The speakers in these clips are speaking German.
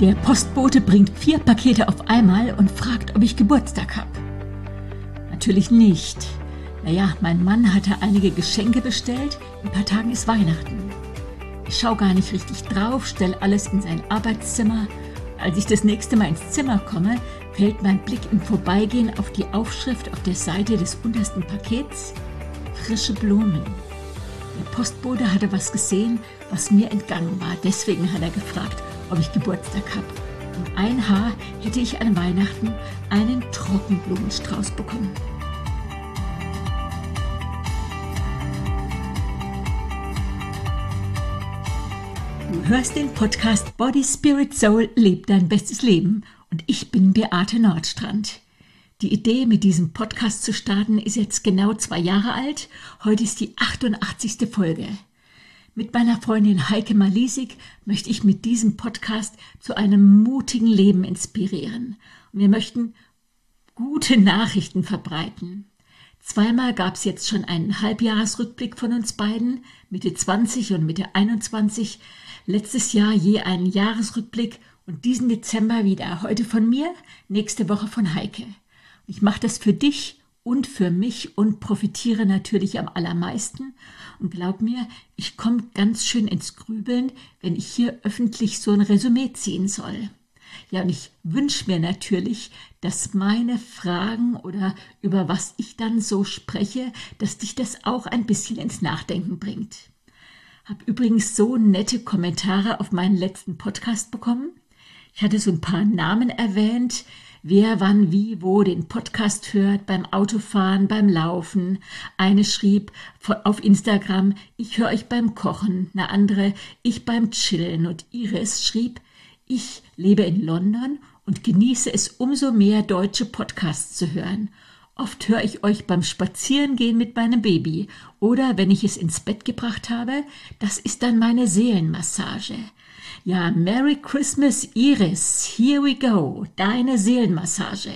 Der Postbote bringt 4 Pakete auf einmal und fragt, ob ich Geburtstag habe. Natürlich nicht. Naja, mein Mann hatte einige Geschenke bestellt. In ein paar Tagen ist Weihnachten. Ich schaue gar nicht richtig drauf, stelle alles in sein Arbeitszimmer. Als ich das nächste Mal ins Zimmer komme, fällt mein Blick im Vorbeigehen auf die Aufschrift auf der Seite des untersten Pakets: frische Blumen. Der Postbote hatte was gesehen, was mir entgangen war. Deswegen hat er gefragt, ob ich Geburtstag habe. Um ein Haar hätte ich an Weihnachten einen Trockenblumenstrauß bekommen. Du hörst den Podcast Body, Spirit, Soul, leb dein bestes Leben und ich bin Beate Nordstrand. Die Idee, mit diesem Podcast zu starten, ist jetzt genau 2 Jahre alt. Heute ist die 88. Folge. Mit meiner Freundin Heike Malisik möchte ich mit diesem Podcast zu einem mutigen Leben inspirieren. Und wir möchten gute Nachrichten verbreiten. 2-mal gab es jetzt schon einen Halbjahresrückblick von uns beiden, Mitte 20 und Mitte 21. Letztes Jahr je einen Jahresrückblick und diesen Dezember wieder. Heute von mir, nächste Woche von Heike. Ich mache das für dich und für mich und profitiere natürlich am allermeisten. Und glaub mir, ich komme ganz schön ins Grübeln, wenn ich hier öffentlich so ein Resümee ziehen soll. Ja, und ich wünsche mir natürlich, dass meine Fragen oder über was ich dann so spreche, dass dich das auch ein bisschen ins Nachdenken bringt. Hab übrigens so nette Kommentare auf meinen letzten Podcast bekommen. Ich hatte so ein paar Namen erwähnt, wer wann wie wo den Podcast hört, beim Autofahren, beim Laufen. Eine schrieb auf Instagram, ich höre euch beim Kochen. Eine andere, ich beim Chillen. Und Iris schrieb, ich lebe in London und genieße es umso mehr, deutsche Podcasts zu hören. Oft höre ich euch beim Spazierengehen mit meinem Baby oder wenn ich es ins Bett gebracht habe. Das ist dann meine Seelenmassage. Ja, Merry Christmas, Iris. Here we go. Deine Seelenmassage.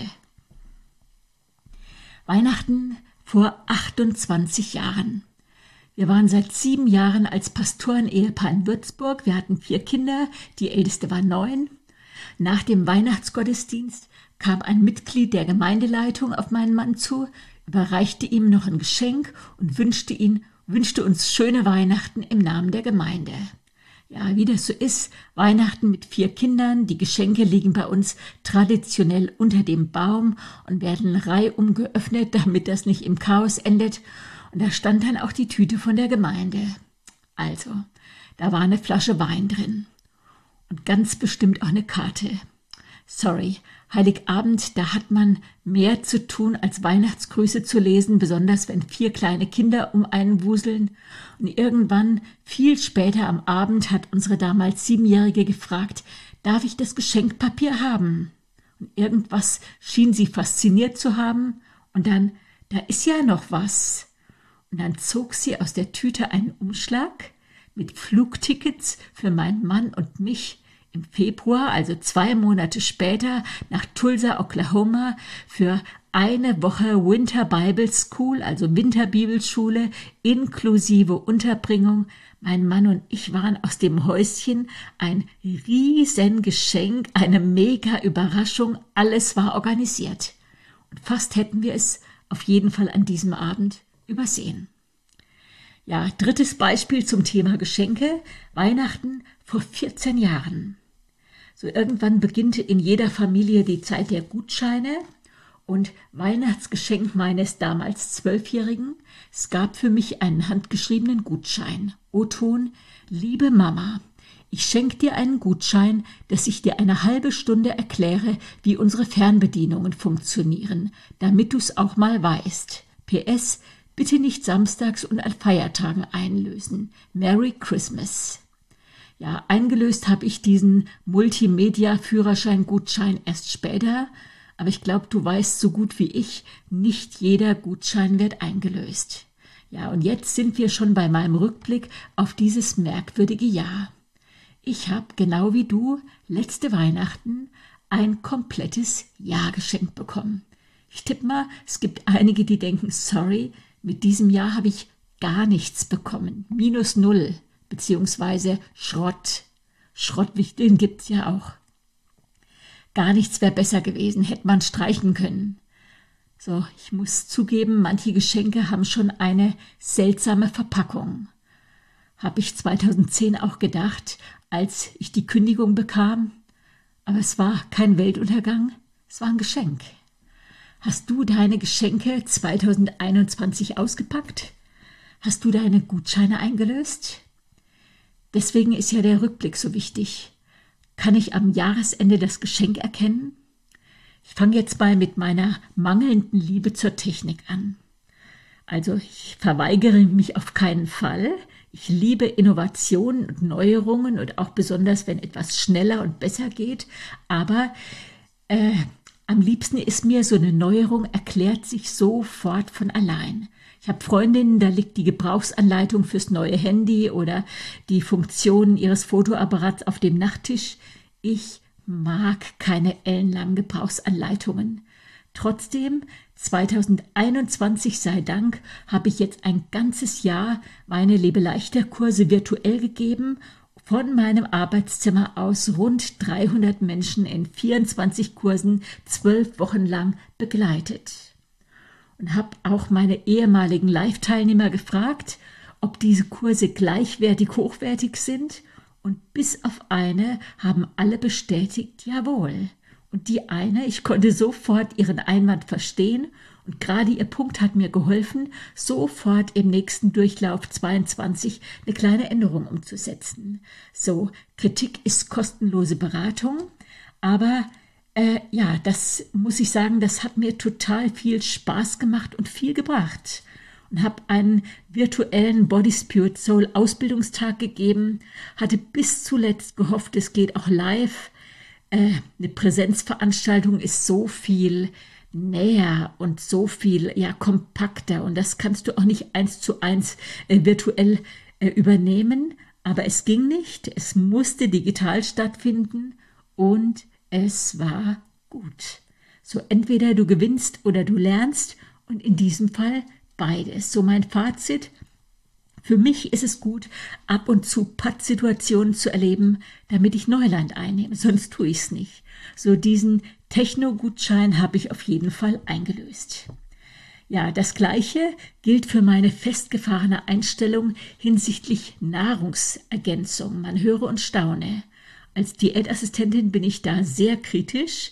Weihnachten vor 28 Jahren. Wir waren seit 7 Jahren als Pastoren-Ehepaar in Würzburg. Wir hatten 4 Kinder, die älteste war 9. Nach dem Weihnachtsgottesdienst kam ein Mitglied der Gemeindeleitung auf meinen Mann zu, überreichte ihm noch ein Geschenk und wünschte uns schöne Weihnachten im Namen der Gemeinde. Ja, wie das so ist, Weihnachten mit 4 Kindern, die Geschenke liegen bei uns traditionell unter dem Baum und werden reihum geöffnet, damit das nicht im Chaos endet. Und da stand dann auch die Tüte von der Gemeinde. Also, da war eine Flasche Wein drin und ganz bestimmt auch eine Karte. Sorry, Heiligabend, da hat man mehr zu tun, als Weihnachtsgrüße zu lesen, besonders wenn 4 kleine Kinder um einen wuseln. Und irgendwann, viel später am Abend, hat unsere damals 7-Jährige gefragt, darf ich das Geschenkpapier haben? Und irgendwas schien sie fasziniert zu haben. Und dann, da ist ja noch was. Und dann zog sie aus der Tüte einen Umschlag mit Flugtickets für meinen Mann und mich im Februar, also 2 Monate später, nach Tulsa, Oklahoma, für eine Woche Winter Bible School, also Winterbibelschule, inklusive Unterbringung. Mein Mann und ich waren aus dem Häuschen, ein Riesengeschenk, eine mega Überraschung, alles war organisiert. Und fast hätten wir es auf jeden Fall an diesem Abend übersehen. Ja, 3. Beispiel zum Thema Geschenke, Weihnachten vor 14 Jahren. So irgendwann beginnt in jeder Familie die Zeit der Gutscheine und Weihnachtsgeschenk meines damals 12-Jährigen. Es gab für mich einen handgeschriebenen Gutschein. O-Ton, liebe Mama, ich schenke dir einen Gutschein, dass ich dir eine halbe Stunde erkläre, wie unsere Fernbedienungen funktionieren, damit du es auch mal weißt. PS, bitte nicht samstags und an Feiertagen einlösen. Merry Christmas. Ja, eingelöst habe ich diesen Multimedia-Führerschein-Gutschein erst später, aber ich glaube, du weißt so gut wie ich, nicht jeder Gutschein wird eingelöst. Ja, und jetzt sind wir schon bei meinem Rückblick auf dieses merkwürdige Jahr. Ich habe, genau wie du, letzte Weihnachten ein komplettes Jahr geschenkt bekommen. Ich tippe mal, es gibt einige, die denken, sorry, mit diesem Jahr habe ich gar nichts bekommen. -0. Beziehungsweise Schrott. Schrottwichteln gibt's ja auch. gar nichts wäre besser gewesen, hätte man streichen können. So, ich muss zugeben, manche Geschenke haben schon eine seltsame Verpackung. Habe ich 2010 auch gedacht, als ich die Kündigung bekam. Aber es war kein Weltuntergang, es war ein Geschenk. Hast du deine Geschenke 2021 ausgepackt? Hast du deine Gutscheine eingelöst? Deswegen ist ja der Rückblick so wichtig. Kann ich am Jahresende das Geschenk erkennen? Ich fange jetzt mal mit meiner mangelnden Liebe zur Technik an. Also ich verweigere mich auf keinen Fall. Ich liebe Innovationen und Neuerungen und auch besonders, wenn etwas schneller und besser geht. Aber am liebsten ist mir, so eine Neuerung erklärt sich sofort von allein. Ich habe Freundinnen, da liegt die Gebrauchsanleitung fürs neue Handy oder die Funktionen ihres Fotoapparats auf dem Nachttisch. Ich mag keine ellenlangen Gebrauchsanleitungen. Trotzdem, 2021 sei Dank, habe ich jetzt ein ganzes Jahr meine Lebeleichter-Kurse virtuell gegeben, von meinem Arbeitszimmer aus rund 300 Menschen in 24 Kursen 12 Wochen lang begleitet. Und habe auch meine ehemaligen Live-Teilnehmer gefragt, ob diese Kurse gleichwertig hochwertig sind, und bis auf eine haben alle bestätigt, jawohl. Und die eine, ich konnte sofort ihren Einwand verstehen und gerade ihr Punkt hat mir geholfen, sofort im nächsten Durchlauf 22 eine kleine Änderung umzusetzen. So, Kritik ist kostenlose Beratung, aber ja, das muss ich sagen, das hat mir total viel Spaß gemacht und viel gebracht. Und habe einen virtuellen Body Spirit Soul Ausbildungstag gegeben, hatte bis zuletzt gehofft, es geht auch live. Eine Präsenzveranstaltung ist so viel näher und so viel kompakter und das kannst du auch nicht 1:1 virtuell übernehmen, aber es ging nicht, es musste digital stattfinden und es war gut. So, entweder du gewinnst oder du lernst und in diesem Fall beides. So mein Fazit: Für mich ist es gut, ab und zu Pattsituationen zu erleben, damit ich Neuland einnehme, sonst tue ich es nicht. So diesen Techno-Gutschein habe ich auf jeden Fall eingelöst. Ja, das Gleiche gilt für meine festgefahrene Einstellung hinsichtlich Nahrungsergänzung. Man höre und staune. Als Diätassistentin bin ich da sehr kritisch,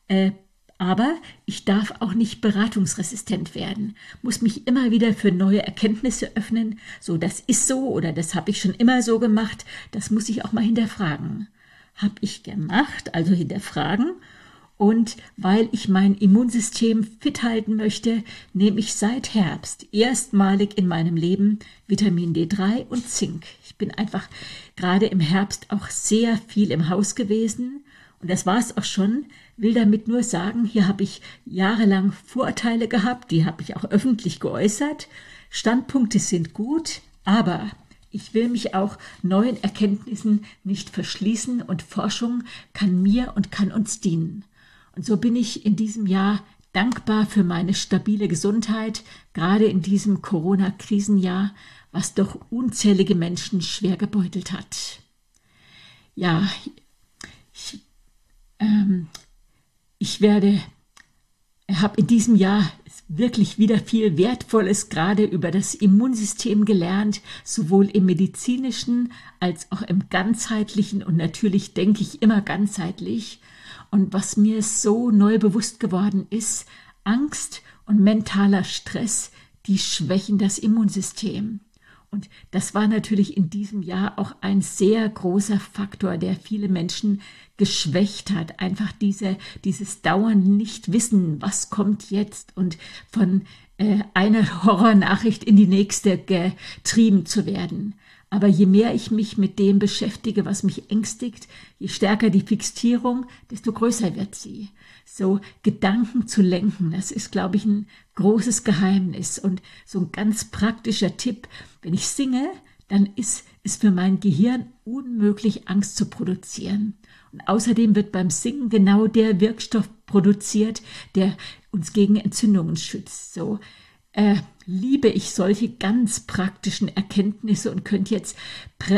aber ich darf auch nicht beratungsresistent werden, muss mich immer wieder für neue Erkenntnisse öffnen. So, das ist so oder das habe ich schon immer so gemacht, das muss ich auch mal hinterfragen. Habe ich gemacht, also hinterfragen. Und weil ich mein Immunsystem fit halten möchte, nehme ich seit Herbst erstmalig in meinem Leben Vitamin D3 und Zink. Ich bin einfach gerade im Herbst auch sehr viel im Haus gewesen. Und das war es auch schon, will damit nur sagen, hier habe ich jahrelang Vorurteile gehabt, die habe ich auch öffentlich geäußert. Standpunkte sind gut, aber ich will mich auch neuen Erkenntnissen nicht verschließen und Forschung kann mir und kann uns dienen. Und so bin ich in diesem Jahr dankbar für meine stabile Gesundheit, gerade in diesem Corona-Krisenjahr, was doch unzählige Menschen schwer gebeutelt hat. Ja, ich habe in diesem Jahr wirklich wieder viel Wertvolles gerade über das Immunsystem gelernt, sowohl im medizinischen als auch im ganzheitlichen und natürlich denke ich immer ganzheitlich. Und was mir so neu bewusst geworden ist, Angst und mentaler Stress, die schwächen das Immunsystem. Und das war natürlich in diesem Jahr auch ein sehr großer Faktor, der viele Menschen geschwächt hat. Einfach dieses dauernde Nichtwissen, was kommt jetzt und von einer Horrornachricht in die nächste getrieben zu werden. Aber je mehr ich mich mit dem beschäftige, was mich ängstigt, je stärker die Fixierung, desto größer wird sie. So Gedanken zu lenken, das ist, glaube ich, ein großes Geheimnis. Und so ein ganz praktischer Tipp: Wenn ich singe, dann ist es für mein Gehirn unmöglich, Angst zu produzieren. Und außerdem wird beim Singen genau der Wirkstoff produziert, der uns gegen Entzündungen schützt. So liebe ich solche ganz praktischen Erkenntnisse und könnte jetzt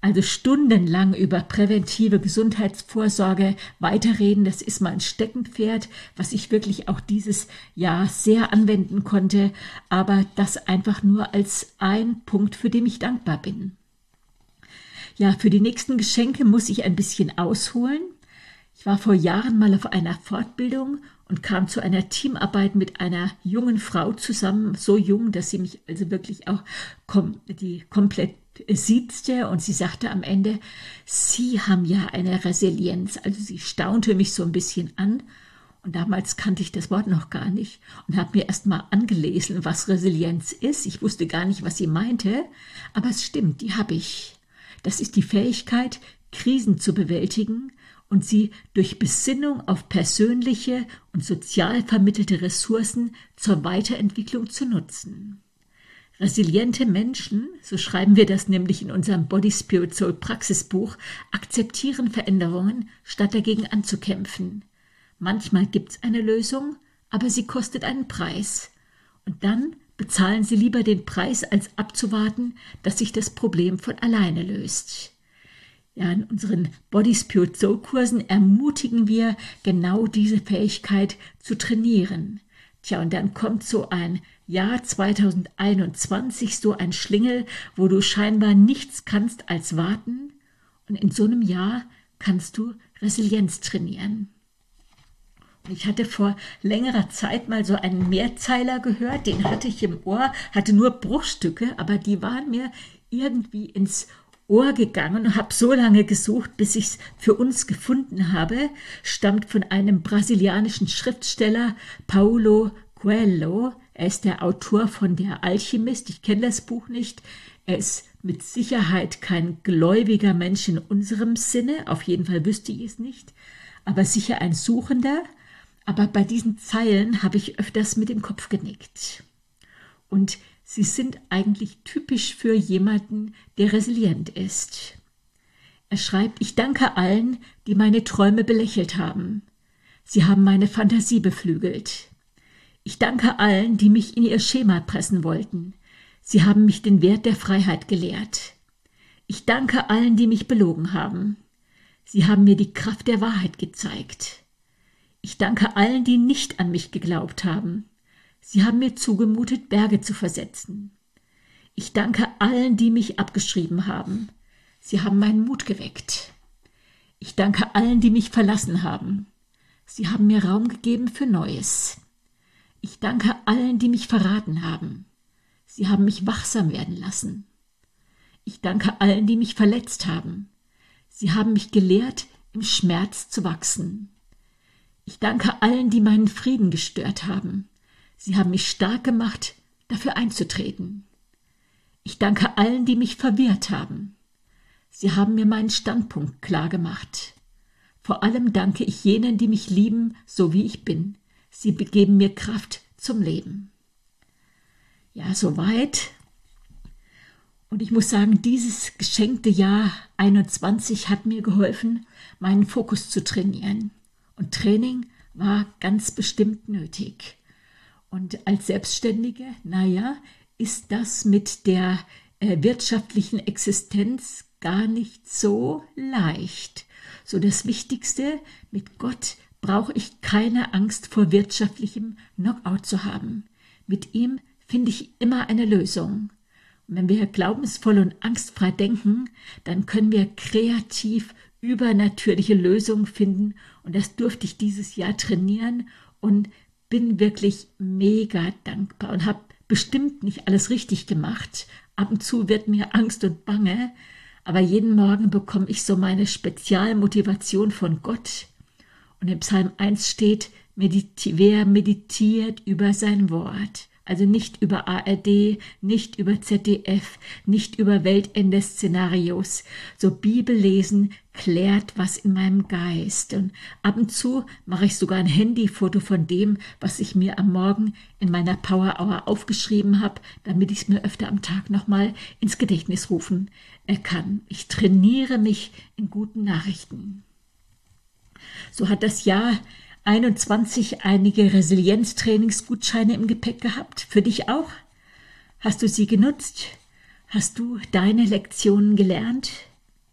Also stundenlang über präventive Gesundheitsvorsorge weiterreden, das ist mein Steckenpferd, was ich wirklich auch dieses Jahr sehr anwenden konnte, aber das einfach nur als ein Punkt, für den ich dankbar bin. Ja, für die nächsten Geschenke muss ich ein bisschen ausholen. Ich war vor Jahren mal auf einer Fortbildung und kam zu einer Teamarbeit mit einer jungen Frau zusammen, so jung, dass sie mich also wirklich auch komplett siezte, und sie sagte am Ende, Sie haben ja eine Resilienz. Also sie staunte mich so ein bisschen an, und damals kannte ich das Wort noch gar nicht und habe mir erst mal angelesen, was Resilienz ist. Ich wusste gar nicht, was sie meinte, aber es stimmt, die habe ich. Das ist die Fähigkeit, Krisen zu bewältigen und sie durch Besinnung auf persönliche und sozial vermittelte Ressourcen zur Weiterentwicklung zu nutzen. Resiliente Menschen, so schreiben wir das nämlich in unserem Body Spirit Soul Praxisbuch, akzeptieren Veränderungen, statt dagegen anzukämpfen. Manchmal gibt's eine Lösung, aber sie kostet einen Preis. Und dann bezahlen sie lieber den Preis, als abzuwarten, dass sich das Problem von alleine löst. Ja, in unseren Body Spirit Soul Kursen ermutigen wir, genau diese Fähigkeit zu trainieren. Tja, und dann kommt so ein Jahr 2021, so ein Schlingel, wo du scheinbar nichts kannst als warten. Und in so einem Jahr kannst du Resilienz trainieren. Und ich hatte vor längerer Zeit mal so einen Mehrzeiler gehört, den hatte ich im Ohr, hatte nur Bruchstücke, aber die waren mir irgendwie ins Ohr gegangen und habe so lange gesucht, bis ich es für uns gefunden habe. Stammt von einem brasilianischen Schriftsteller, Paulo Coelho. Er ist der Autor von Der Alchemist. Ich kenne das Buch nicht. Er ist mit Sicherheit kein gläubiger Mensch in unserem Sinne. Auf jeden Fall wüsste ich es nicht. Aber sicher ein Suchender. Aber bei diesen Zeilen habe ich öfters mit dem Kopf genickt. Und sie sind eigentlich typisch für jemanden, der resilient ist. Er schreibt, ich danke allen, die meine Träume belächelt haben. Sie haben meine Fantasie beflügelt. Ich danke allen, die mich in ihr Schema pressen wollten. Sie haben mich den Wert der Freiheit gelehrt. Ich danke allen, die mich belogen haben. Sie haben mir die Kraft der Wahrheit gezeigt. Ich danke allen, die nicht an mich geglaubt haben. Sie haben mir zugemutet, Berge zu versetzen. Ich danke allen, die mich abgeschrieben haben. Sie haben meinen Mut geweckt. Ich danke allen, die mich verlassen haben. Sie haben mir Raum gegeben für Neues. Ich danke allen, die mich verraten haben. Sie haben mich wachsam werden lassen. Ich danke allen, die mich verletzt haben. Sie haben mich gelehrt, im Schmerz zu wachsen. Ich danke allen, die meinen Frieden gestört haben. Sie haben mich stark gemacht, dafür einzutreten. Ich danke allen, die mich verwirrt haben. Sie haben mir meinen Standpunkt klar gemacht. Vor allem danke ich jenen, die mich lieben, so wie ich bin. Sie geben mir Kraft zum Leben. Ja, soweit. Und ich muss sagen, dieses geschenkte Jahr 21 hat mir geholfen, meinen Fokus zu trainieren. Und Training war ganz bestimmt nötig. Und als Selbstständige, ist das mit der wirtschaftlichen Existenz gar nicht so leicht. So das Wichtigste, mit Gott brauche ich keine Angst vor wirtschaftlichem Knockout zu haben. Mit ihm finde ich immer eine Lösung. Und wenn wir glaubensvoll und angstfrei denken, dann können wir kreativ übernatürliche Lösungen finden. Und das durfte ich dieses Jahr trainieren und bin wirklich mega dankbar und habe bestimmt nicht alles richtig gemacht. Ab und zu wird mir Angst und Bange, aber jeden Morgen bekomme ich so meine Spezialmotivation von Gott. Und im Psalm 1 steht, wer meditiert über sein Wort. Also nicht über ARD, nicht über ZDF, nicht über Weltende-Szenarios. So Bibellesen klärt was in meinem Geist. Und ab und zu mache ich sogar ein Handyfoto von dem, was ich mir am Morgen in meiner Power Hour aufgeschrieben habe, damit ich es mir öfter am Tag nochmal ins Gedächtnis rufen kann. Ich trainiere mich in guten Nachrichten. So hat das Jahr 21 einige Resilienztrainingsgutscheine im Gepäck gehabt. Für dich auch? Hast du sie genutzt? Hast du deine Lektionen gelernt?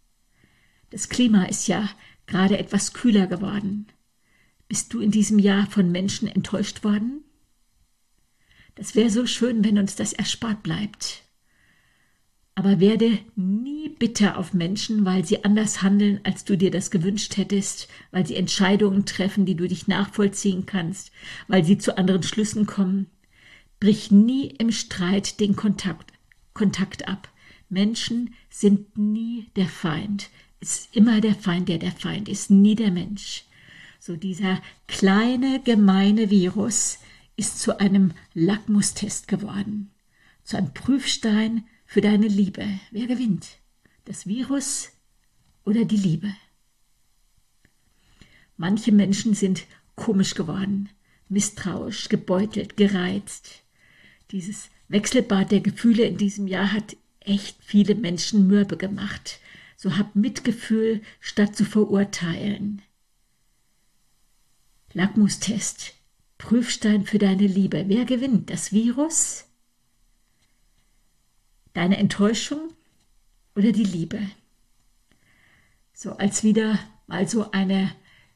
Das Klima ist ja gerade etwas kühler geworden. Bist du in diesem Jahr von Menschen enttäuscht worden? Das wäre so schön, wenn uns das erspart bleibt. Aber werde nie bitter auf Menschen, weil sie anders handeln, als du dir das gewünscht hättest, weil sie Entscheidungen treffen, die du nicht nachvollziehen kannst, weil sie zu anderen Schlüssen kommen. Brich nie im Streit den Kontakt ab. Menschen sind nie der Feind. Es ist immer der Feind, der Feind ist, nie der Mensch. So dieser kleine, gemeine Virus ist zu einem Lackmustest geworden, zu einem Prüfstein für deine Liebe. Wer gewinnt? Das Virus oder die Liebe? Manche Menschen sind komisch geworden, misstrauisch, gebeutelt, gereizt. Dieses Wechselbad der Gefühle in diesem Jahr hat echt viele Menschen mürbe gemacht. So hab Mitgefühl, statt zu verurteilen. Lackmustest, Prüfstein für deine Liebe. Wer gewinnt? Das Virus? Deine Enttäuschung oder die Liebe? So als wieder mal so eine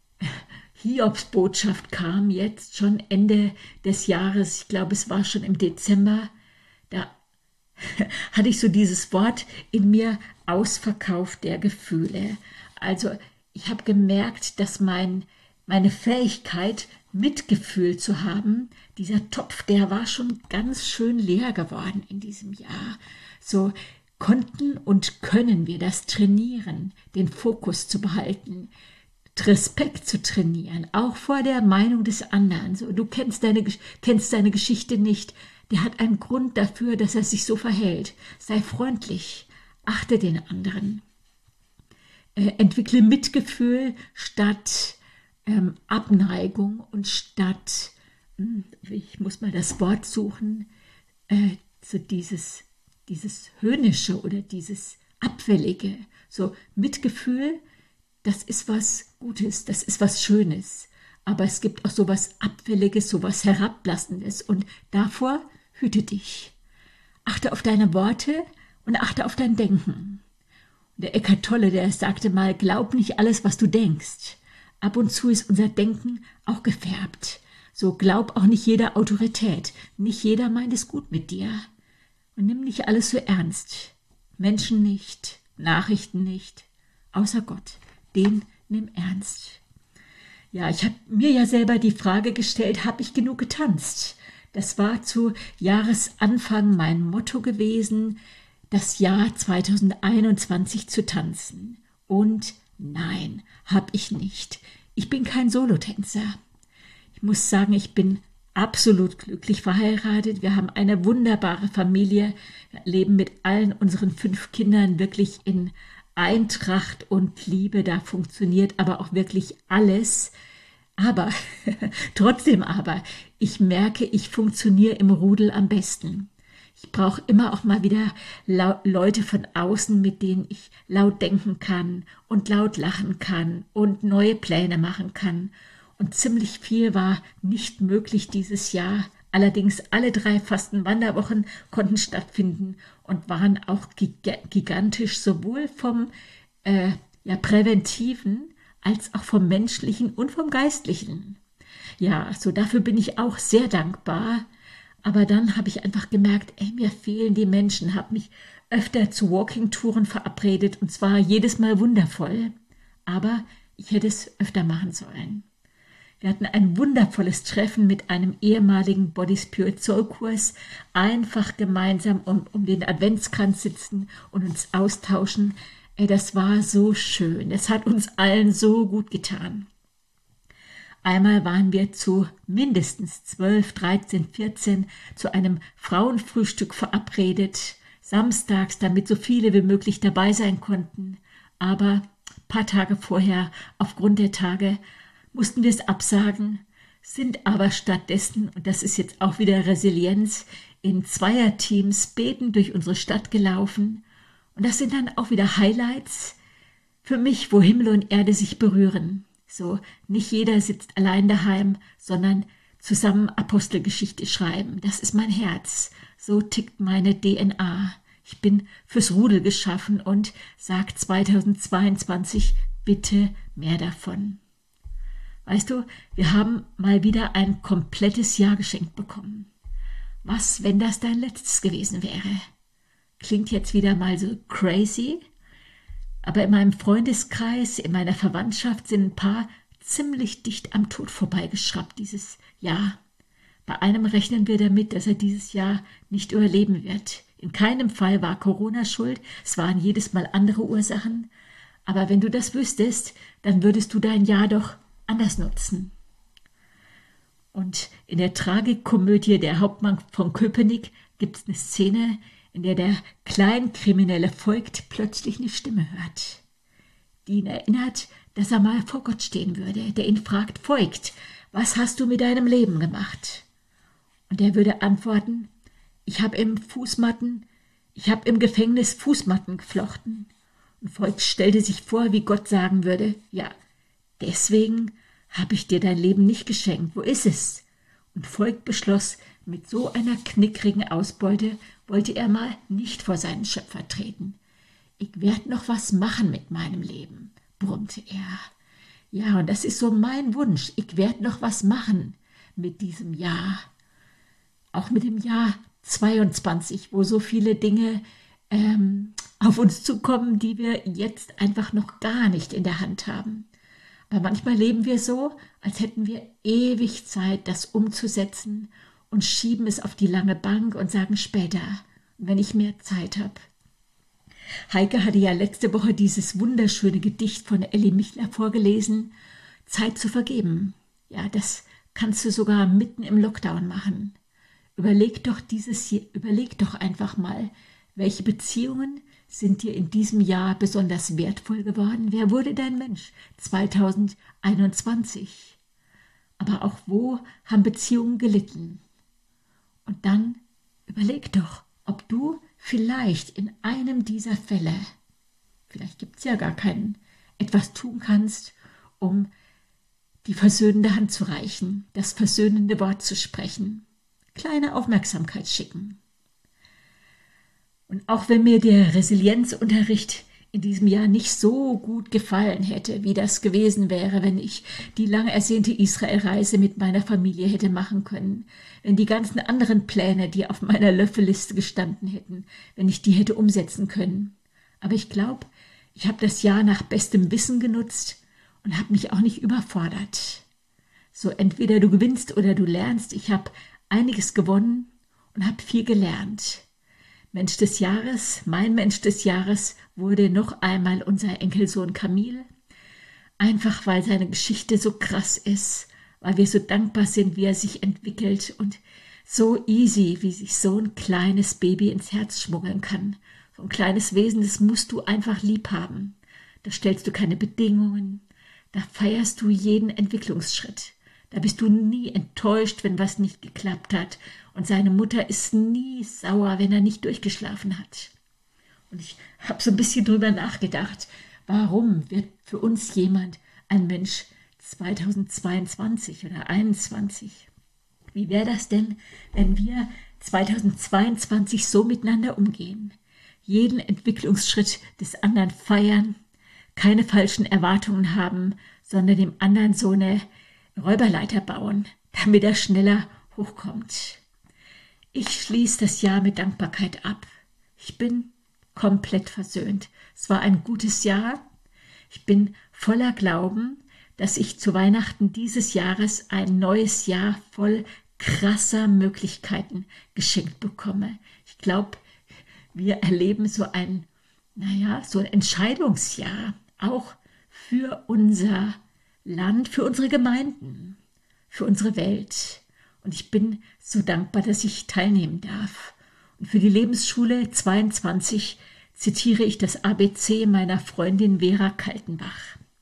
Hiobsbotschaft kam, jetzt schon Ende des Jahres, ich glaube es war schon im Dezember, da hatte ich so dieses Wort in mir, Ausverkauf der Gefühle. Also ich habe gemerkt, dass meine Fähigkeit, Mitgefühl zu haben, dieser Topf, der war schon ganz schön leer geworden in diesem Jahr. So konnten und können wir das trainieren, den Fokus zu behalten, Respekt zu trainieren, auch vor der Meinung des anderen. So, du kennst deine Geschichte nicht, der hat einen Grund dafür, dass er sich so verhält. Sei freundlich, achte den anderen. Entwickle Mitgefühl statt Abneigung und statt, ich muss mal das Wort suchen, so dieses Höhnische oder dieses Abfällige. So Mitgefühl, das ist was Gutes, das ist was Schönes. Aber es gibt auch sowas Abfälliges, sowas Herablassendes. Und davor hüte dich. Achte auf deine Worte und achte auf dein Denken. Der Eckhart Tolle, der sagte mal, glaub nicht alles, was du denkst. Ab und zu ist unser Denken auch gefärbt. So glaub auch nicht jeder Autorität. Nicht jeder meint es gut mit dir. Und nimm nicht alles so ernst. Menschen nicht, Nachrichten nicht, außer Gott. Den nimm ernst. Ja, ich habe mir ja selber die Frage gestellt, habe ich genug getanzt? Das war zu Jahresanfang mein Motto gewesen, das Jahr 2021 zu tanzen. Und nein, habe ich nicht. Ich bin kein Solotänzer. Ich muss sagen, ich bin absolut glücklich verheiratet. Wir haben eine wunderbare Familie, leben mit allen unseren 5 Kindern wirklich in Eintracht und Liebe. Da funktioniert aber auch wirklich alles. Aber, trotzdem aber, ich merke, ich funktioniere im Rudel am besten. Ich brauche immer auch mal wieder Leute von außen, mit denen ich laut denken kann und laut lachen kann und neue Pläne machen kann. Und ziemlich viel war nicht möglich dieses Jahr. Allerdings alle 3 Fastenwanderwochen konnten stattfinden und waren auch gigantisch, sowohl vom präventiven als auch vom menschlichen und vom geistlichen. Ja, so dafür bin ich auch sehr dankbar. Aber dann habe ich einfach gemerkt, mir fehlen die Menschen, habe mich öfter zu Walking-Touren verabredet und zwar jedes Mal wundervoll. Aber ich hätte es öfter machen sollen. Wir hatten ein wundervolles Treffen mit einem ehemaligen Body Spirit Soul Kurs, einfach gemeinsam um den Adventskranz sitzen und uns austauschen. Das war so schön, es hat uns allen so gut getan. Einmal waren wir zu mindestens 12, 13, 14 zu einem Frauenfrühstück verabredet, samstags, damit so viele wie möglich dabei sein konnten. Aber ein paar Tage vorher, aufgrund der Tage, mussten wir es absagen, sind aber stattdessen, und das ist jetzt auch wieder Resilienz, in Zweierteams betend durch unsere Stadt gelaufen. Und das sind dann auch wieder Highlights für mich, wo Himmel und Erde sich berühren. So, nicht jeder sitzt allein daheim, sondern zusammen Apostelgeschichte schreiben. Das ist mein Herz. So tickt meine DNA. Ich bin fürs Rudel geschaffen und sag 2022 bitte mehr davon. Weißt du, wir haben mal wieder ein komplettes Jahr geschenkt bekommen. Was, wenn das dein letztes gewesen wäre? Klingt jetzt wieder mal so crazy, aber in meinem Freundeskreis, in meiner Verwandtschaft sind ein paar ziemlich dicht am Tod vorbeigeschraubt dieses Jahr. Bei einem rechnen wir damit, dass er dieses Jahr nicht überleben wird. In keinem Fall war Corona schuld, es waren jedes Mal andere Ursachen. Aber wenn du das wüsstest, dann würdest du dein Jahr doch anders nutzen. Und in der Tragikomödie Der Hauptmann von Köpenick gibt es eine Szene, in der der Kleinkriminelle Voigt plötzlich eine Stimme hört, die ihn erinnert, dass er mal vor Gott stehen würde, der ihn fragt: Voigt, was hast du mit deinem Leben gemacht? Und er würde antworten: Ich habe im Gefängnis Fußmatten geflochten. Und Voigt stellte sich vor, wie Gott sagen würde: Ja, deswegen habe ich dir dein Leben nicht geschenkt. Wo ist es? Und Voigt beschloss, mit so einer knickrigen Ausbeute wollte er mal nicht vor seinen Schöpfer treten. Ich werd noch was machen mit meinem Leben, brummte er. Ja, und das ist so mein Wunsch. Ich werd noch was machen mit diesem Jahr. Auch mit dem Jahr 22, wo so viele Dinge auf uns zukommen, die wir jetzt einfach noch gar nicht in der Hand haben. Aber manchmal leben wir so, als hätten wir ewig Zeit, das umzusetzen, und schieben es auf die lange Bank und sagen später, wenn ich mehr Zeit habe. Heike hatte ja letzte Woche dieses wunderschöne Gedicht von Elli Michler vorgelesen, Zeit zu vergeben. Ja, das kannst du sogar mitten im Lockdown machen. Überleg doch einfach mal, welche Beziehungen sind dir in diesem Jahr besonders wertvoll geworden? Wer wurde dein Mensch 2021? Aber auch wo haben Beziehungen gelitten? Und dann überleg doch, ob du vielleicht in einem dieser Fälle, vielleicht gibt es ja gar keinen, etwas tun kannst, um die versöhnende Hand zu reichen, das versöhnende Wort zu sprechen, kleine Aufmerksamkeit schicken. Und auch wenn mir der Resilienzunterricht in diesem Jahr nicht so gut gefallen hätte, wie das gewesen wäre, wenn ich die lang ersehnte Israelreise mit meiner Familie hätte machen können, wenn die ganzen anderen Pläne, die auf meiner Löffelliste gestanden hätten, wenn ich die hätte umsetzen können. Aber ich glaube, ich habe das Jahr nach bestem Wissen genutzt und habe mich auch nicht überfordert. So entweder du gewinnst oder du lernst. Ich habe einiges gewonnen und habe viel gelernt. Mensch des Jahres, mein Mensch des Jahres wurde noch einmal unser Enkelsohn Kamil. Einfach weil seine Geschichte so krass ist, weil wir so dankbar sind, wie er sich entwickelt und so easy, wie sich so ein kleines Baby ins Herz schmuggeln kann. So ein kleines Wesen, das musst du einfach lieb haben. Da stellst du keine Bedingungen, da feierst du jeden Entwicklungsschritt. Da bist du nie enttäuscht, wenn was nicht geklappt hat. Und seine Mutter ist nie sauer, wenn er nicht durchgeschlafen hat. Und ich habe so ein bisschen drüber nachgedacht, warum wird für uns jemand ein Mensch 2022 oder 2021? Wie wäre das denn, wenn wir 2022 so miteinander umgehen? Jeden Entwicklungsschritt des anderen feiern, keine falschen Erwartungen haben, sondern dem anderen so eine Räuberleiter bauen, damit er schneller hochkommt. Ich schließe das Jahr mit Dankbarkeit ab. Ich bin komplett versöhnt. Es war ein gutes Jahr. Ich bin voller Glauben, dass ich zu Weihnachten dieses Jahres ein neues Jahr voll krasser Möglichkeiten geschenkt bekomme. Ich glaube, wir erleben so ein Entscheidungsjahr, auch für unser Land, für unsere Gemeinden, für unsere Welt. Und ich bin so dankbar, dass ich teilnehmen darf. Und für die Lebensschule 22 zitiere ich das ABC meiner Freundin Vera Kaltenbach.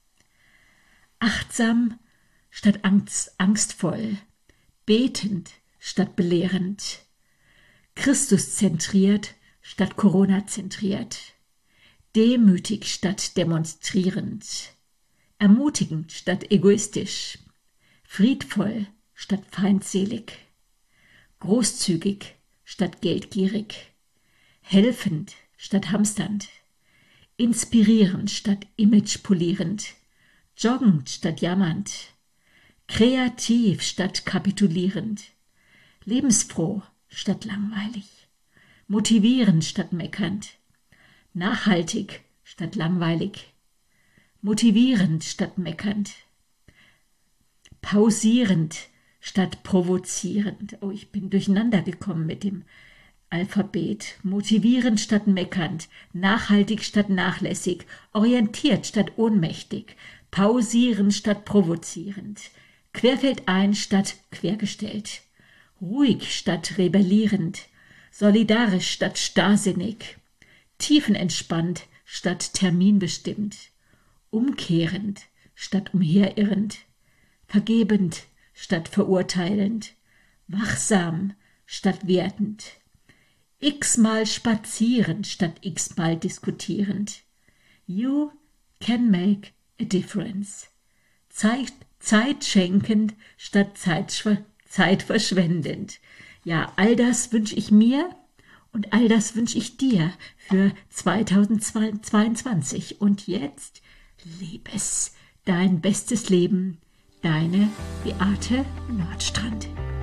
Achtsam statt angstvoll, betend statt belehrend, Christuszentriert statt Corona-zentriert, demütig statt demonstrierend, ermutigend statt egoistisch, friedvoll statt feindselig, großzügig statt geldgierig, helfend statt hamsternd, inspirierend statt imagepolierend, joggend statt jammernd, kreativ statt kapitulierend, lebensfroh statt langweilig, motivierend statt meckernd, nachhaltig statt langweilig, motivierend statt meckernd, pausierend statt provozierend. Oh, ich bin durcheinander gekommen mit dem Alphabet. Motivierend statt meckernd, nachhaltig statt nachlässig, orientiert statt ohnmächtig, pausierend statt provozierend, querfeldein statt quergestellt, ruhig statt rebellierend, solidarisch statt starrsinnig, tiefenentspannt statt terminbestimmt, umkehrend statt umherirrend, vergebend statt verurteilend, wachsam statt wertend, x-mal spazierend statt x-mal diskutierend. You can make a difference. Zeit schenkend statt Zeit verschwendend. Ja, all das wünsche ich mir und all das wünsche ich dir für 2022. Und jetzt, Liebes, dein bestes Leben, deine Beate Nordstrand.